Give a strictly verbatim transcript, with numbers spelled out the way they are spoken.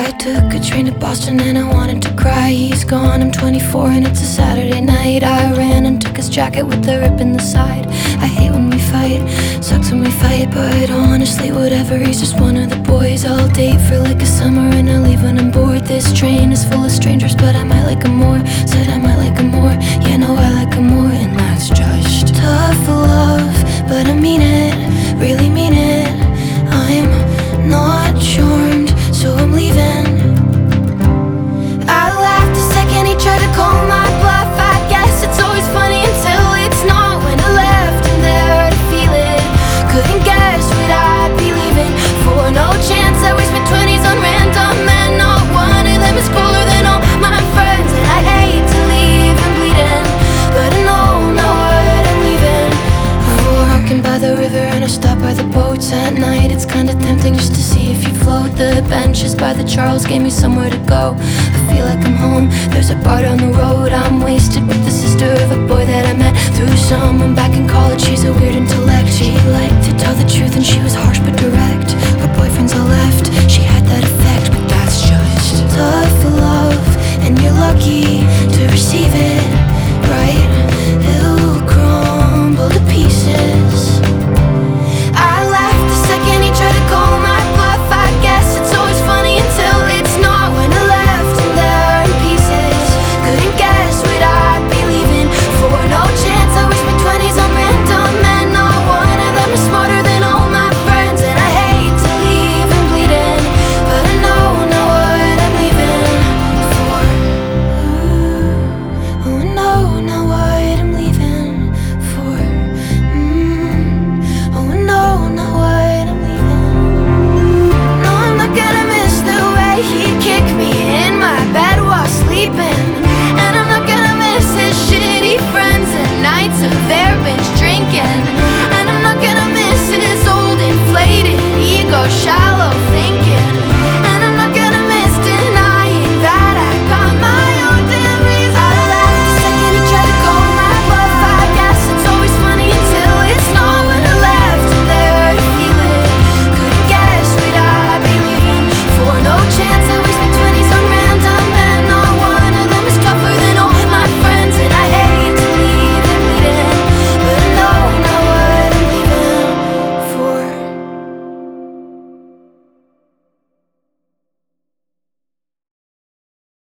I took a train to Boston and I wanted to cry. He's gone, I'm twenty-four and it's a Saturday night. I ran and took his jacket with the rip in the side. I hate when we fight, sucks when we fight, but honestly whatever. He's just one of the boys I'll date for like a summer and I'll leave when I'm bored. This train is full of strangers, but I might like him more. Said I might like him more, yeah, no, I like him more. And that's just tough love, but I mean it, really mean it. I'm not charmed, so I'm leaving. I laughed the second he tried to call my bluff. I guess it's always funny until it's not. When I left him there to feel it, couldn't guess what I'd be leaving for. No chance I waste my twenties on random men. Not one of them is cooler than all my friends. And I hate to leave him bleeding, but I know now what I'm leaving. I'm walking by the river and I stop by the boats at night. It's kinda tempting just to see if you float. The benches by the Charles gave me somewhere to go. I feel like I'm home, there's a bar down the road. I'm wasted with the sister of a boy that I met through someone back in college. She's a weird intellect. She liked to tell the truth and she was harsh but direct.